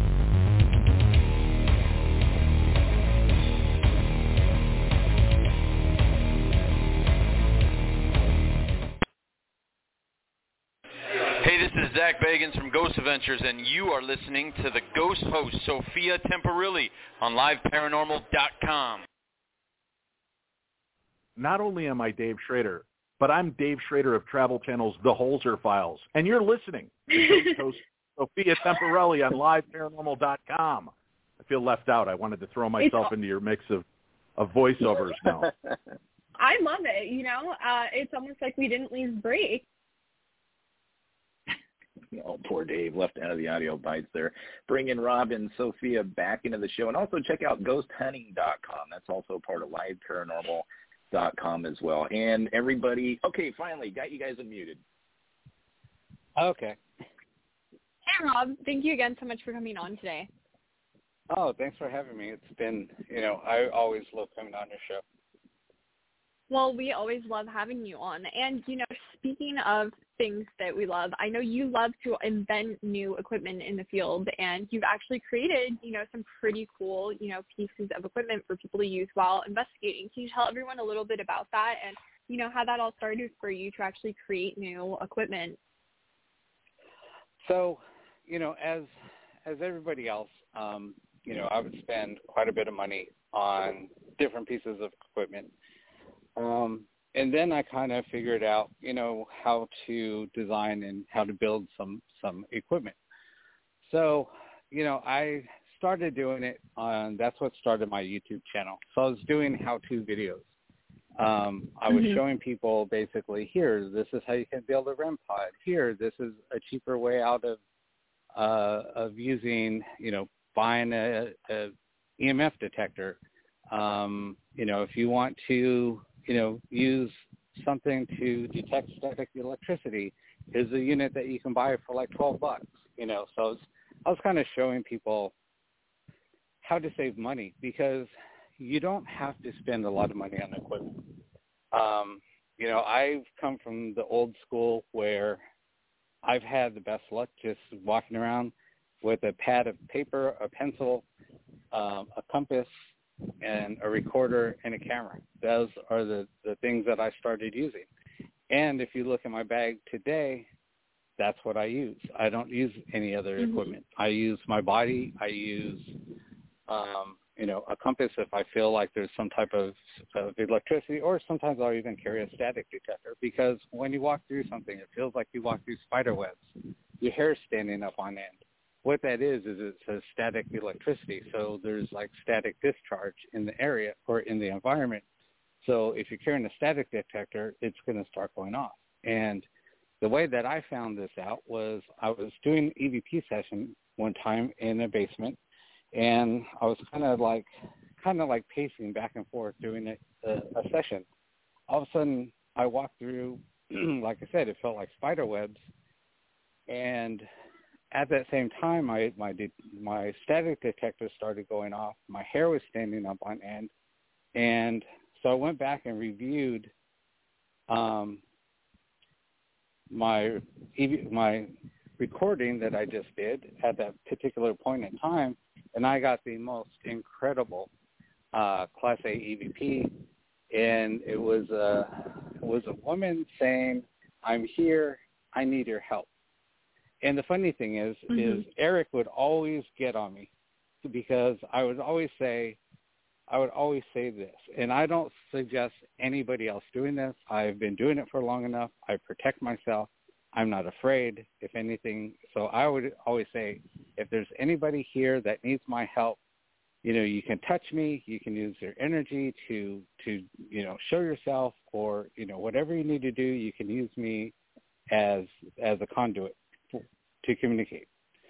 Hey, this is Zach Bagans from Ghost Adventures, and you are listening to the Ghost Host, Sophia Temporelli, on live paranormal dot com. Not only am I Dave Schrader, but I'm Dave Schrader of Travel Channel's The Holzer Files, and you're listening to Ghost Host, Sophia Temporelli on live paranormal dot com. I feel left out. I wanted to throw myself into your mix of, of voiceovers now. I love it. You know, uh, it's almost like we didn't leave break. Oh, poor Dave, left out of the audio bites there. Bring in Rob and Sophia back into the show. And also check out ghost hunting dot com. That's also part of live paranormal dot com as well. And everybody, okay, finally, got you guys unmuted. Okay. Hey, Rob. Thank you again so much for coming on today. Oh, thanks for having me. It's been, you know, I always love coming on your show. Well, we always love having you on. And, you know, speaking of things that we love, I know you love to invent new equipment in the field, and you've actually created, you know, some pretty cool, you know, pieces of equipment for people to use while investigating. Can you tell everyone a little bit about that and, you know, how that all started for you to actually create new equipment? So, you know, as as everybody else, um, you know, I would spend quite a bit of money on different pieces of equipment. Um, and then I kind of figured out, you know, how to design and how to build some, some equipment. So, you know, I started doing it on, that's what started my YouTube channel. So I was doing how-to videos. Um, I was mm-hmm. showing people basically, here, this is how you can build a R E M pod. Here, this is a cheaper way out of, uh, of using, you know, buying a, a E M F detector. Um, you know, if you want to, you know, use something to detect static electricity, here's a unit that you can buy for like twelve bucks, you know. So I was, I was kind of showing people how to save money, because you don't have to spend a lot of money on equipment. Um, you know, I've come from the old school where I've had the best luck just walking around with a pad of paper, a pencil, um, a compass, and a recorder and a camera. Those are the, the things that I started using. And if you look at my bag today, that's what I use. I don't use any other mm-hmm. equipment. I use my body. I use, um, you know, a compass if I feel like there's some type of, of electricity, or sometimes I'll even carry a static detector, because when you walk through something, it feels like you walk through spider webs. Your hair's standing up on end. What that is, is it's a static electricity. So there's like static discharge in the area or in the environment. So if you're carrying a static detector, it's going to start going off. And the way that I found this out was I was doing an E V P session one time in a basement, and I was kind of like, kind of like pacing back and forth doing a, a, a session. All of a sudden, I walked through, like I said, it felt like spider webs, and at that same time, my my my static detector started going off. My hair was standing up on end, and so I went back and reviewed um, my my recording that I just did at that particular point in time, and I got the most incredible uh, Class A E V P, and it was a it was a woman saying, "I'm here. I need your help." And the funny thing is, mm-hmm. is Eric would always get on me, because I would always say, I would always say this, and I don't suggest anybody else doing this. I've been doing it for long enough. I protect myself. I'm not afraid, if anything. So I would always say, if there's anybody here that needs my help, you know, you can touch me. You can use your energy to, to you know, show yourself, or, you know, whatever you need to do, you can use me as as a conduit to communicate.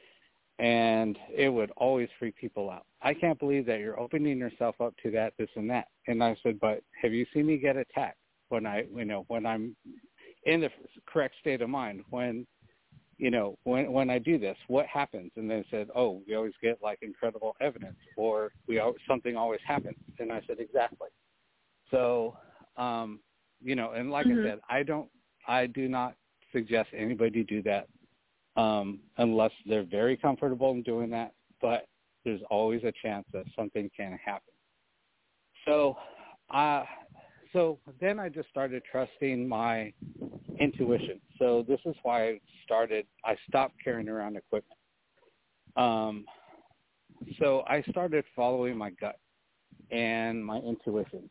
And it would always freak people out. I can't believe that you're opening yourself up to that, this and that. And I said, but have you seen me get attacked when I, you know, when I'm in the correct state of mind, when, you know, when, when I do this, what happens? And they said, oh, we always get like incredible evidence, or we always, something always happens. And I said, exactly. So, um, you know, and like mm-hmm. I said, I don't, I do not suggest anybody do that. Um, unless they're very comfortable in doing that, but there's always a chance that something can happen. So, uh, so then I just started trusting my intuition. So this is why I started, I stopped carrying around equipment. Um, so I started following my gut and my intuition.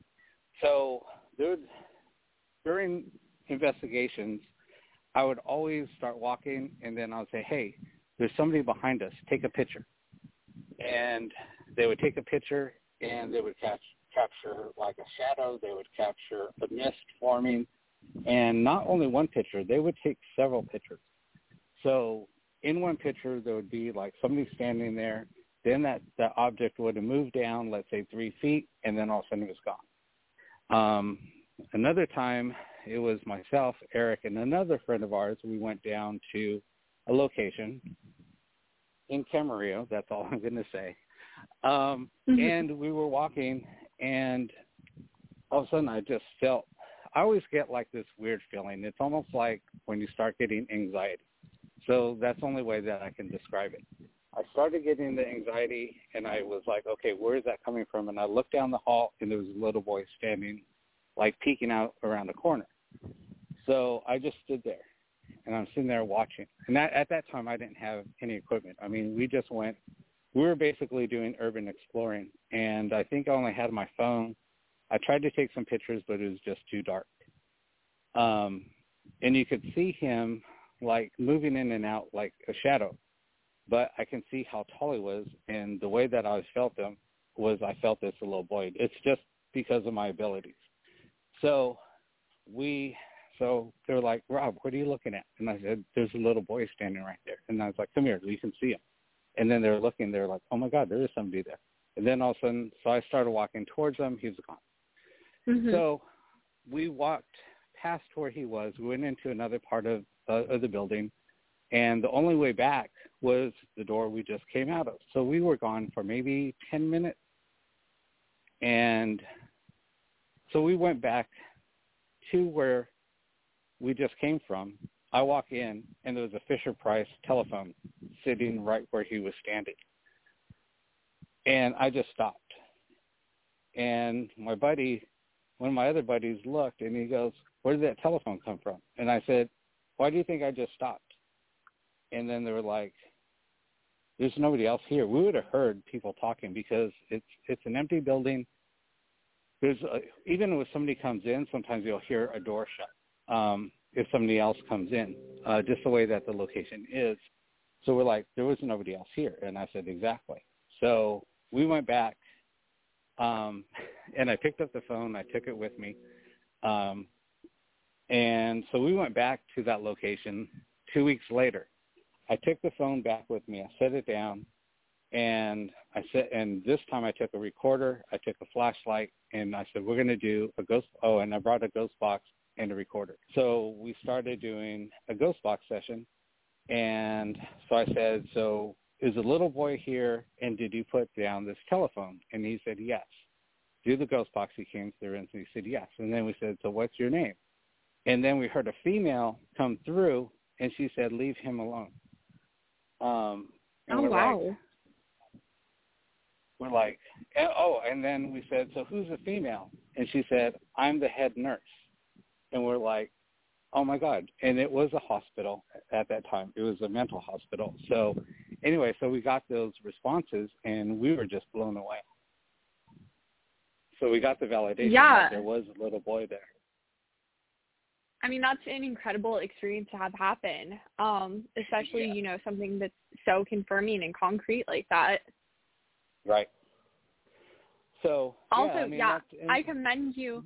So there would, during investigations, I would always start walking, and then I would say, hey, there's somebody behind us. Take a picture. And they would take a picture, and they would catch, capture like a shadow. They would capture a mist forming. And not only one picture, they would take several pictures. So in one picture, there would be like somebody standing there. Then that, that object would have moved down, let's say, three feet, and then all of a sudden it was gone. Um, another time, it was myself, Eric, and another friend of ours. We went down to a location in Camarillo. That's all I'm going to say. Um, mm-hmm. And we were walking, and all of a sudden I just felt, I always get like this weird feeling. It's almost like when you start getting anxiety. So that's the only way that I can describe it. I started getting the anxiety, and I was like, okay, where is that coming from? And I looked down the hall, and there was a little boy standing, like peeking out around the corner. So I just stood there, and I'm sitting there watching. And that, at that time, I didn't have any equipment. I mean, we just went, we were basically doing urban exploring, and I think I only had my phone. I tried to take some pictures, but it was just too dark. Um, and you could see him, like, moving in and out like a shadow. But I can see how tall he was, and the way that I felt him was I felt this a little boy. It's just because of my abilities. So we, so they're like, Rob, what are you looking at? And I said, there's a little boy standing right there. And I was like, come here, you can see him. And then they're looking, they're like, oh my God, there is somebody there. And then all of a sudden, so I started walking towards him. He was gone. Mm-hmm. So we walked past where he was. We went into another part of, uh, of the building. And the only way back was the door we just came out of. So we were gone for maybe ten minutes. And so we went back to where we just came from. I walk in, and there was a Fisher-Price telephone sitting right where he was standing. And I just stopped. And my buddy, one of my other buddies looked, and he goes, where did that telephone come from? And I said, why do you think I just stopped? And then they were like, there's nobody else here. We would have heard people talking because it's it's an empty building. There's a, even when somebody comes in, sometimes you'll hear a door shut um, if somebody else comes in, uh, just the way that the location is. So we're like, there was nobody else here. And I said, exactly. So we went back, um, and I picked up the phone. I took it with me. Um, and so we went back to that location two weeks later. I took the phone back with me. I set it down, and I said, and this time I took a recorder. I took a flashlight, and I said, we're going to do a ghost. Oh, and I brought a ghost box and a recorder. So we started doing a ghost box session, and so I said, so is a little boy here, and did you put down this telephone? And he said, yes. Do the ghost box. He came through, and he said, yes. And then we said, so what's your name? And then we heard a female come through, and she said, leave him alone. Um, and oh, we're wow. Like, we're like, oh, and then we said, so who's the female? And she said, I'm the head nurse. And we're like, oh, my God. And it was a hospital at that time. It was a mental hospital. So anyway, so we got those responses, and we were just blown away. So we got the validation yeah. that there was a little boy there. I mean, that's an incredible experience to have happen, um, especially, yeah. you know, something that's so confirming and concrete like that. Right. So, also, yeah, I, mean, yeah, I commend you.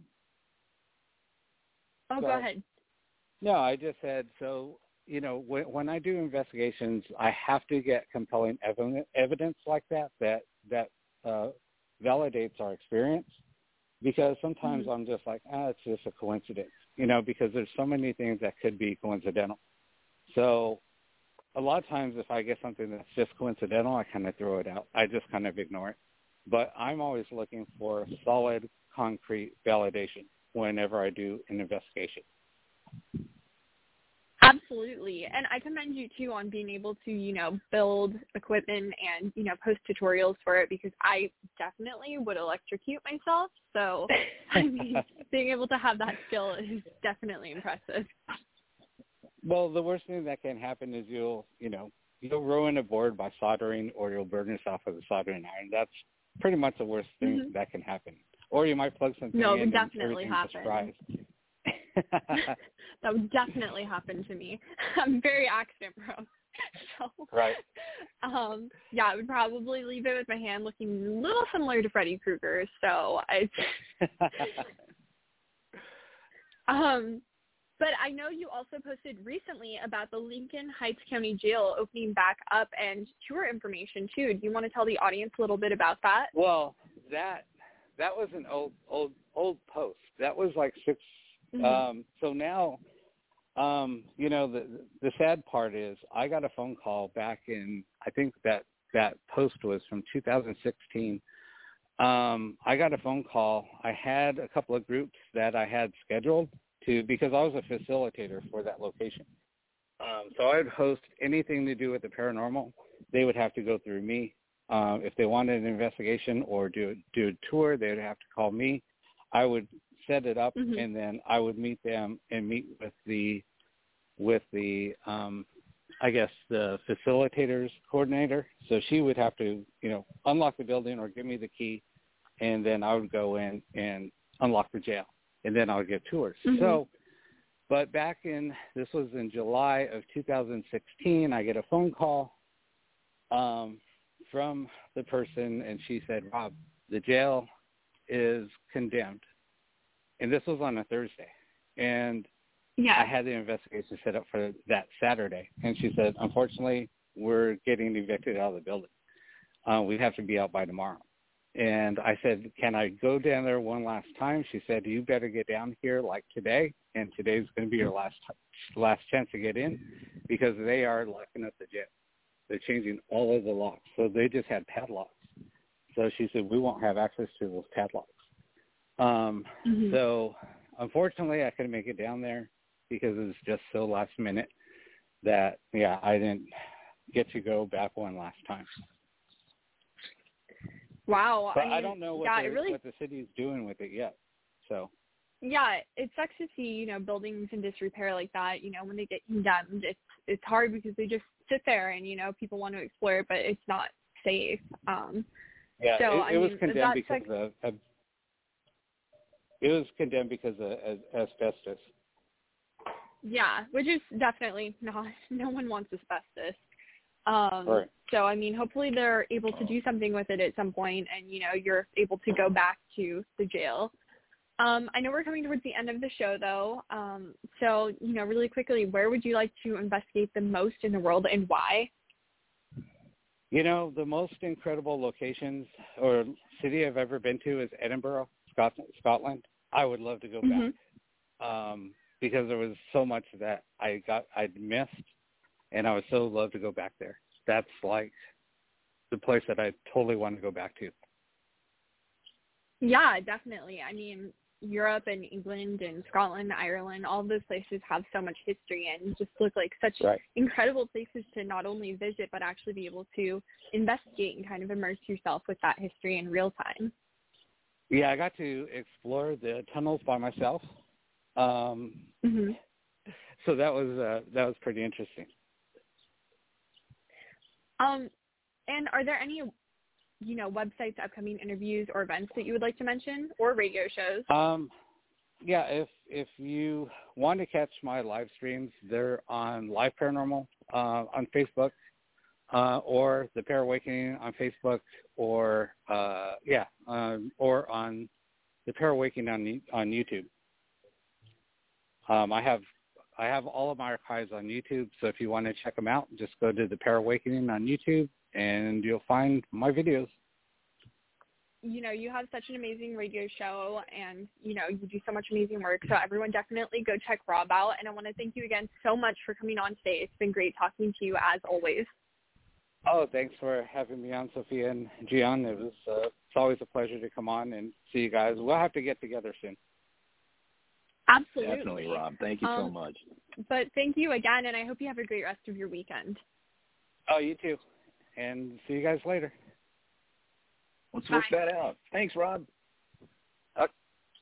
Oh, so, go ahead. No, I just said, so, you know, when, when I do investigations, I have to get compelling ev- evidence like that, that, that uh, validates our experience. Because sometimes mm-hmm. I'm just like, ah, it's just a coincidence, you know, because there's so many things that could be coincidental. So a lot of times if I get something that's just coincidental, I kind of throw it out. I just kind of ignore it. But I'm always looking for solid, concrete validation whenever I do an investigation. Absolutely. And I commend you, too, on being able to, you know, build equipment and, you know, post tutorials for it, because I definitely would electrocute myself. So, I mean, being able to have that skill is definitely impressive. Well, the worst thing that can happen is you'll, you know, you'll ruin a board by soldering, or you'll burn yourself with a soldering iron. That's pretty much the worst thing mm-hmm. that can happen. Or you might plug something no, in it definitely and happen. Fries. That would definitely happen to me. I'm very accident prone. So, right. Um, yeah, I would probably leave it with my hand looking a little similar to Freddy Krueger. So I. um, but I know you also posted recently about the Lincoln Heights County Jail opening back up and tour information too. Do you want to tell the audience a little bit about that? Well, that that was an old old old post. That was like six. Mm-hmm. Um, so now, um, you know, the the sad part is I got a phone call back in, I think that that post was from two thousand sixteen. Um, I got a phone call. I had a couple of groups that I had scheduled to, because I was a facilitator for that location. Um, so I would host anything to do with the paranormal. They would have to go through me. Um, if they wanted an investigation or do, do a tour, they would have to call me. I would set it up, mm-hmm. and then I would meet them and meet with the, with the, um, I guess the facilitators coordinator. So she would have to, you know, unlock the building or give me the key, and then I would go in and unlock the jail, and then I would get tours. Mm-hmm. So, but back in, this was in July of two thousand sixteen, I get a phone call um, from the person, and she said, Rob, the jail is condemned. And this was on a Thursday. And yeah. I had the investigation set up for that Saturday. And she said, unfortunately, we're getting evicted out of the building. Uh, we have to be out by tomorrow. And I said, can I go down there one last time? She said, you better get down here like today. And today's going to be your last last chance to get in, because they are locking up the jail. They're changing all of the locks. So they just had padlocks. So she said, we won't have access to those padlocks. Um, mm-hmm. So unfortunately, I couldn't make it down there because it was just so last minute that, yeah, I didn't get to go back one last time. Wow. But I, mean, I don't know what, yeah, the, it really, what the city is doing with it yet. So. Yeah, it sucks to see, you know, buildings in disrepair like that. You know, when they get condemned, it's it's hard because they just sit there and, you know, people want to explore it, but it's not safe. Um, yeah, so, it, it I mean, was condemned because like, of, of it was condemned because of asbestos. Yeah, which is definitely not. No one wants asbestos. Um, right. So, I mean, hopefully they're able to do something with it at some point, and, you know, you're able to go back to the jail. Um, I know we're coming towards the end of the show, though. Um, so, you know, really quickly, where would you like to investigate the most in the world and why? You know, the most incredible locations or city I've ever been to is Edinburgh, Scotland. I would love to go mm-hmm. back um, because there was so much that I got I'd missed, and I would so love to go back there. That's like the place that I totally want to go back to. Yeah, definitely. I mean, Europe and England and Scotland, Ireland, all of those places have so much history and just look like such right. incredible places to not only visit, but actually be able to investigate and kind of immerse yourself with that history in real time. Yeah, I got to explore the tunnels by myself. Um, mm-hmm. So that was uh, that was pretty interesting. Um, and are there any, you know, websites, upcoming interviews, or events that you would like to mention, or radio shows? Um, yeah, if if you want to catch my live streams, they're on Live Paranormal uh, on Facebook, uh, or The Para Awakening on Facebook, or uh, yeah, um, or on The Para Awakening on on YouTube. Um, I have I have all of my archives on YouTube, so if you want to check them out, just go to The Para Awakening on YouTube, and you'll find my videos. You know, you have such an amazing radio show, and, you know, you do so much amazing work. So everyone definitely go check Rob out. And I want to thank you again so much for coming on today. It's been great talking to you as always. Oh, thanks for having me on, Sophia and Gian. It was uh, it's always a pleasure to come on and see you guys. We'll have to get together soon. Absolutely. Definitely, Rob. Thank you so um, much. But thank you again, and I hope you have a great rest of your weekend. Oh, you too. And see you guys later. Let's Bye. work that out. Thanks, Rob. Okay.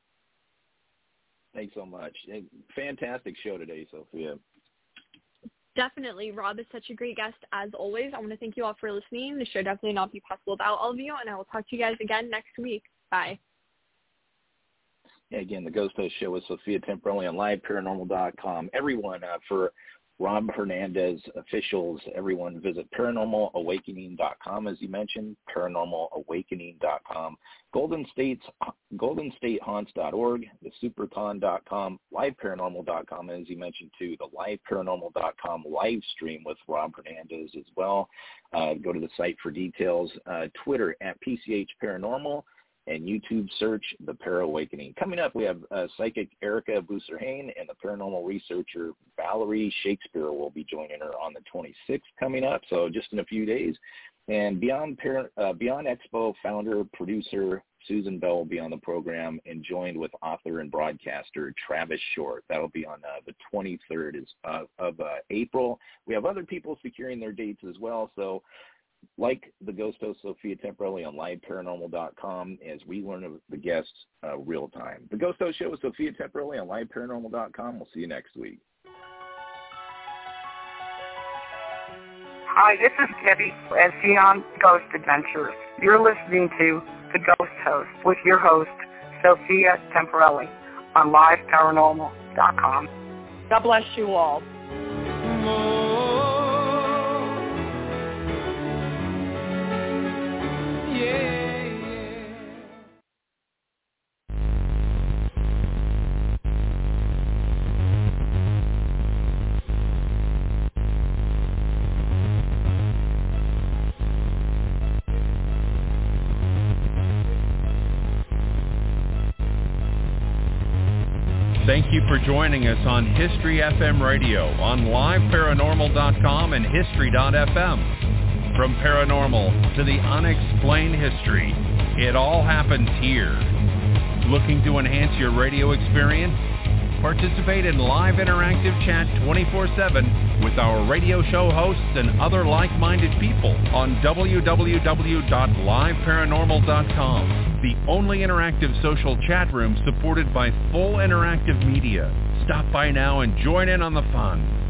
Thanks so much. Fantastic show today, Sophia. Definitely. Rob is such a great guest, as always. I want to thank you all for listening. The show definitely not be possible without all of you, and I will talk to you guys again next week. Bye. Yeah, again, the Ghost Host Show with Sophia Temperelli on live paranormal dot com. Everyone, uh, for Rob Hernandez officials, everyone visit paranormal awakening dot com, as you mentioned, paranormal awakening dot com, Golden State's golden state haunts dot org, the supercon dot com, live paranormal dot com, as you mentioned, too, the live paranormal dot com live stream with Rob Hernandez as well. Uh, go to the site for details. Uh, Twitter at P C H Paranormal. And YouTube search The Para Awakening. Coming up, we have uh, psychic Erica Busser-Hain and the paranormal researcher Valerie Shakespeare will be joining her on the twenty-sixth coming up, so just in a few days. And Beyond Par- uh, Beyond Expo founder, producer Susan Bell will be on the program and joined with author and broadcaster Travis Short. That'll be on uh, the twenty-third is, uh, of uh, April. We have other people securing their dates as well, so like the Ghost Host Sophia Temperelli on live paranormal dot com as we learn of the guests uh, real time. The Ghost Host Show with Sophia Temperelli on live paranormal dot com. We'll see you next week. Hi, this is Debbie at Gian Ghost Adventures. You're listening to The Ghost Host with your host, Sophia Temperelli on live paranormal dot com. God bless you all. Thank you for joining us on History F M Radio on live paranormal dot com and history dot f m. From paranormal to the unexplained history, it all happens here. Looking to enhance your radio experience? Participate in live interactive chat twenty-four seven with our radio show hosts and other like-minded people on w w w dot live paranormal dot com, the only interactive social chat room supported by full interactive media. Stop by now and join in on the fun.